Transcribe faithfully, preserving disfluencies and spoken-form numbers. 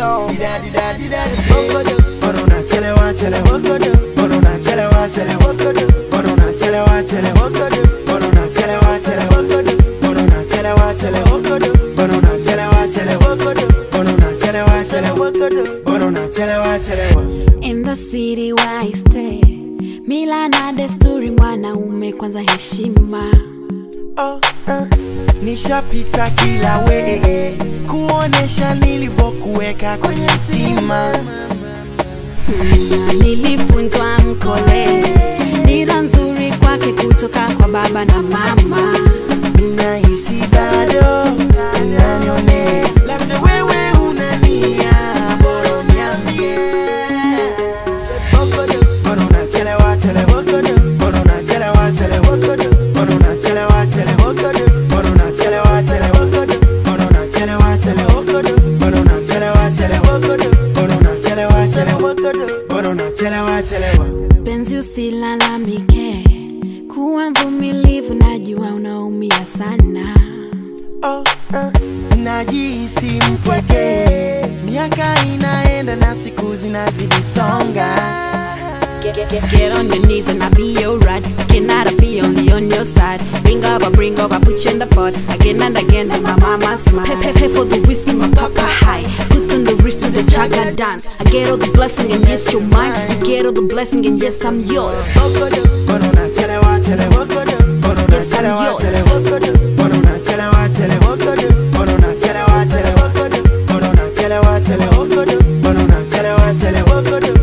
so. Borona chelewa chelewa kodo. Borona chelewa chelewa kodo. Borona chelewa chelewa kodo. Borona chelewa chelewa kodo. Borona chelewa chelewa kodo. Borona chelewa chelewa kodo. Borona chelewa chelewa kodo. Borona chelewa chelewa. In the city where I stay, mila na desturi mwanaume kwanza heshima. Oh, uh, nishapita kila we kuonesha nilivyokuweka kwenye mtima. Nilifunzwa mkole, dira nzuri kwake kutoka kwa baba na mama. Mina hisi bado unanione, labda wewe unania, bora niambie. Borona chelewa chelewa kodo. Borona chelewa chelewa kodo. Borona chelewa chelewa kodo. Borona chelewa chelewa kodo. Borona chelewa chelewa kodo. Borona chelewa chelewa kodo. Borona chelewa chelewa kodo. Borona chelewa chelewa. Penzi usilalamike, kuwa mvumilivu, najua unaumia sana. Oh, uh, najihisi mpweke, miaka inaenda na siku zinazidi songa. Get, get, get, get on your knees and I'll be your ride. I cannot be only on your side. Bring up, I bring up, I put you in the pot. Again and again, and my mama smile. Pay, pay, pay for the whiskey, my papa high. Put on the wrist to the chaga dance. I get all the blessing and yes, you're mine. I get all the blessing and yes, I'm yours. Borona chelewa chelewa kodo. Borona chelewa chelewa kodo. Borona chelewa chelewa kodo. Borona chelewa chelewa kodo. Borona chelewa chelewa kodo. Borona chelewa chelewa kodo.